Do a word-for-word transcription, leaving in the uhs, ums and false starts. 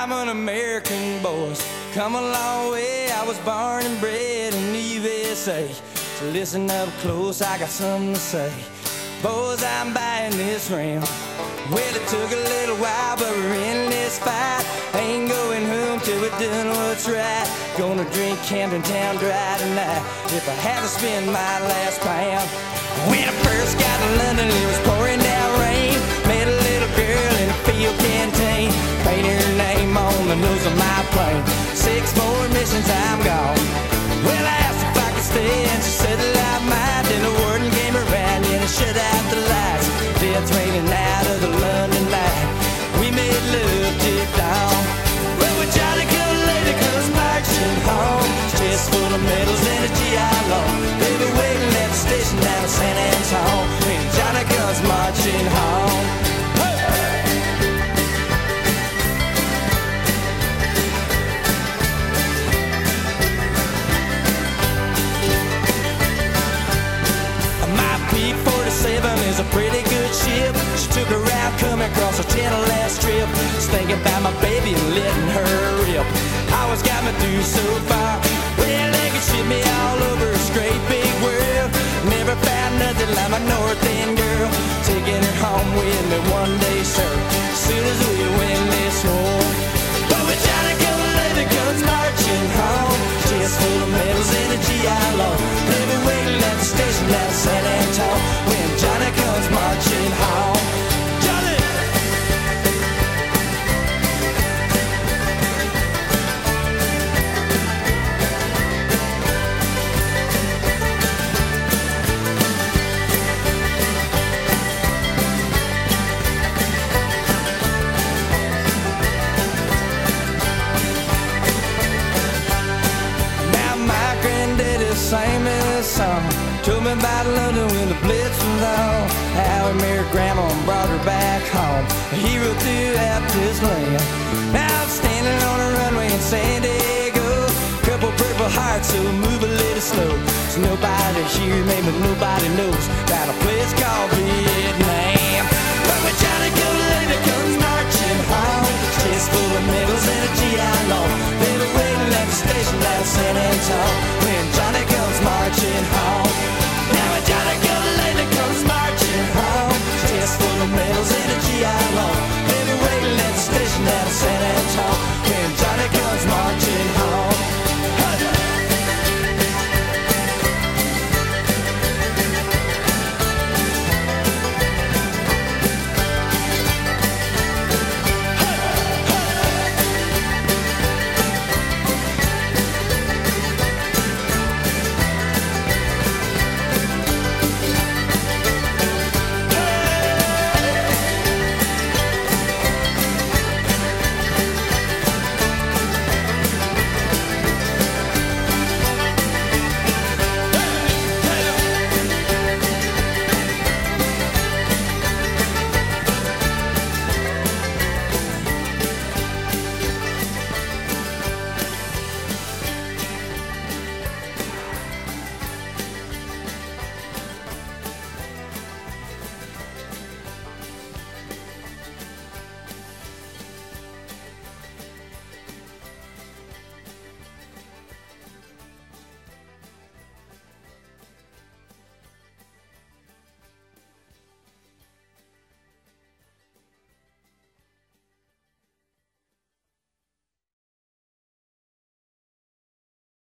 I'm an American boy, come a long way. I was born and bred in the U S A. So listen up close, I got something to say. Boys, I'm buying this rim. Well, it took a little while, but we're in this fight. Ain't going home till we're done what's right. Gonna drink Camden Town dry tonight if I had to spend my last pound. When I first got to London, it was pouring down rain. Met a little girl in a field canteen. Painted her name on the nose of my plane. Six more missions, I'm gone. Well, I asked if I could stay, and she said that I might. Then the warden came around, and I shut out the lights. Death's raining out of the London night. We made love till dawn. Well, when Johnny come later, comes marching home. Chest full of medals and a G I Law. Baby waiting at the station down in San Antone. When Johnny comes marching home. P forty-seven is a pretty good ship. She took her out coming across a channel last trip. Just thinking about my baby and letting her rip. Always got me through so far. Well, they could ship me all over this great big world. Never found nothing like my North End girl. Taking her home with me one day, sir. As soon as we win this war. But when Johnny comes later, comes marching home. Chest full of medals and a G I Law. Baby waiting at the station down in San Antone. When Johnny comes marching home. Johnny! Now my granddaddy sang me this song. Told me about London when the Blitz was on. How he married Grandma and brought her back home. A hero throughout this land. Now I'm standing on a runway in San Diego. Couple purple hearts, so move a little slow. So nobody here, maybe nobody knows about a place called Vietnam. But when Johnny comes later, comes marching home. Chest full of medals and a G I Law. Baby waiting at the station down in San Antone. When Johnny comes marching home.